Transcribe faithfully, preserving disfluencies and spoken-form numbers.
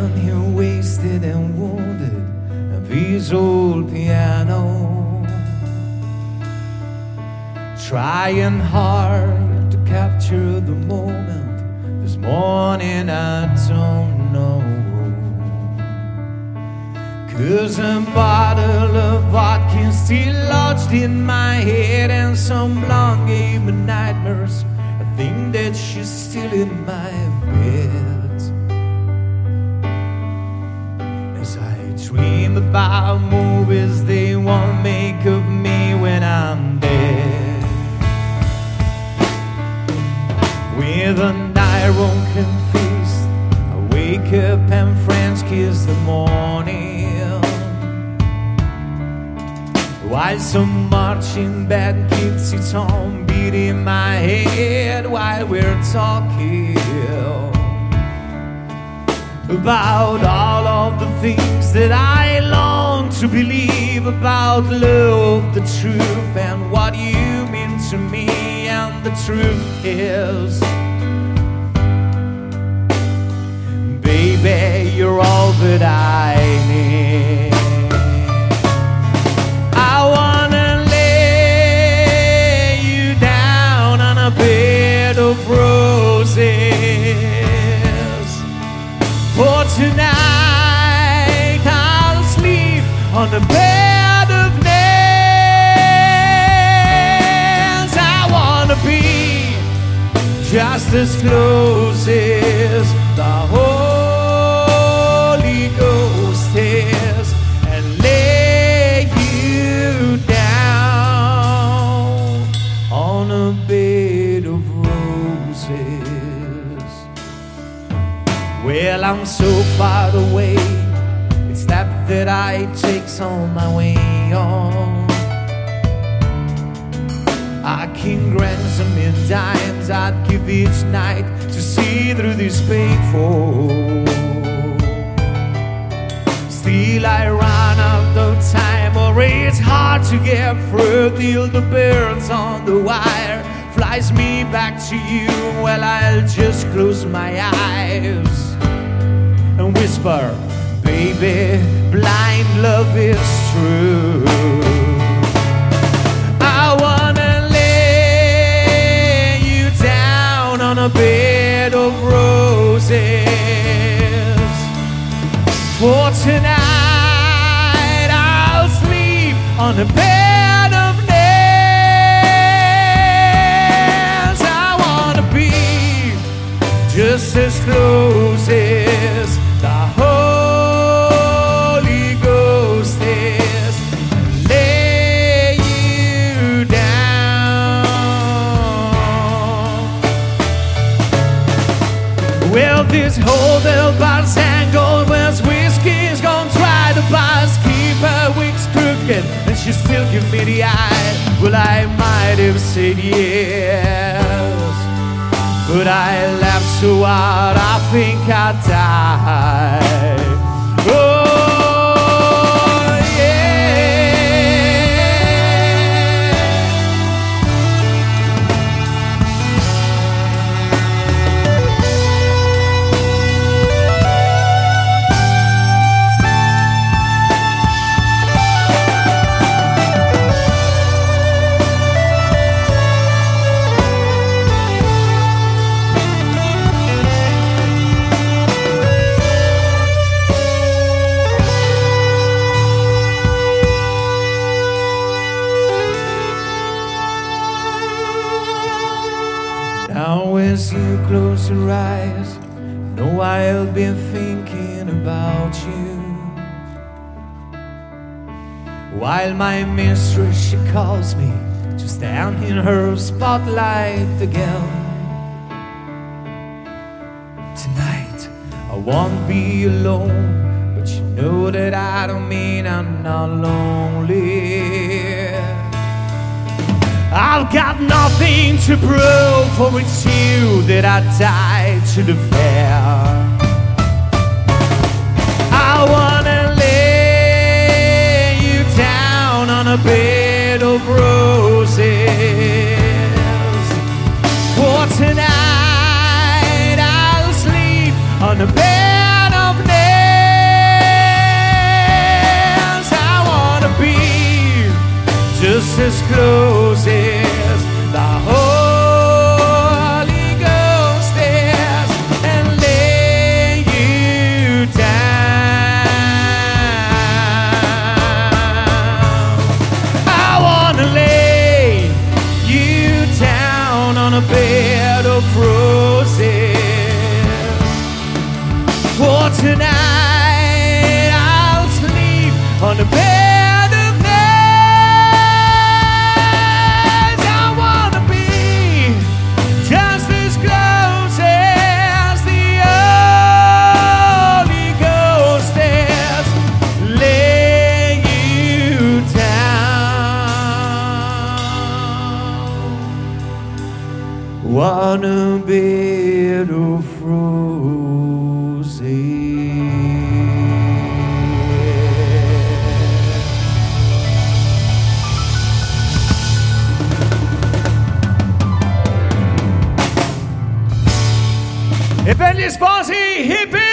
lying here wasted and wounded at this old piano, trying hard to capture the moment. This morning I don't know, 'cause a bottle of vodka still lodged in my head, and some blonde gave me nightmares. I think that she's still in my bed, as I dream about movies they won't make of me when I'm dead. With an iron fist, I wake up and French kiss the morning, while some marching band keeps its own beat in my head, while we're talking about all of the things that I long to believe about love, the truth, and what you mean to me. And the truth is, baby, you're all that I need. I wanna lay you down on a bed of roses. For tonight I'll sleep on a bed of nails. I wanna be just as close as the Holy Ghost is, and lay you down on a bed of roses. Well, I'm so far away, it's that that I take on my way on. I can grant some in dimes I'd give each night to see through this painful. Still I run out of time, or it's hard to get through till the birds on the wire flies me back to you. Well, I'll just close my eyes and whisper, baby, blind love is true. I wanna lay you down on a bed of roses. For tonight I'll sleep on a bed of nails. I wanna be just as close as the Holy Ghost is, and lay you down. Well, this whole little bar's angled, where's whiskey's gonna try to buzz, keep her wings crooked, and she still give me the eye. Well, I might have said yes, but I laughed so hard I think I died. Oh, now as you close your eyes, know I'll be thinking about you, while my mistress, she calls me to stand in her spotlight again. Tonight I won't be alone, but you know that I don't mean I'm not lonely. I've got nothing to prove, for it's you that I died to defend. I wanna lay you down on a bed of roses. For tonight I'll sleep on a bed of nails. a bed of roses. For tonight I'll sleep on a bed of nails. I wanna be just as close as the Holy Ghost is. Lay you down. Wanna bed of roses. E per gli sposi hippie!